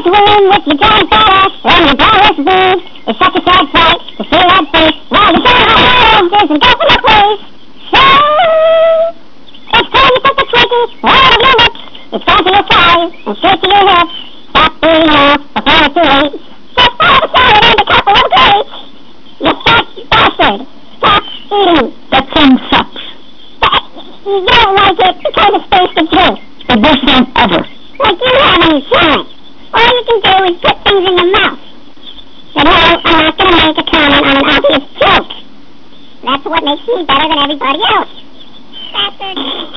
swim with your giant fat ass and your braless boobs. It's such a sad sight to see that face while you say oh, isn't that the place? So, it's time to put the Twinkie out of your lips. It's time to your thighs and straight to your hips. Stop eating now before it's too late. Just have a salad and a couple of grapes. You fat bastard. Stop eating. That song sucks. But you don't like it because it's tasted too. The best song ever. Like you have any talent. All you can do is put things in your mouth. But no, I'm not going to make a comment on an obvious joke. That's what makes me better than everybody else. Bastard.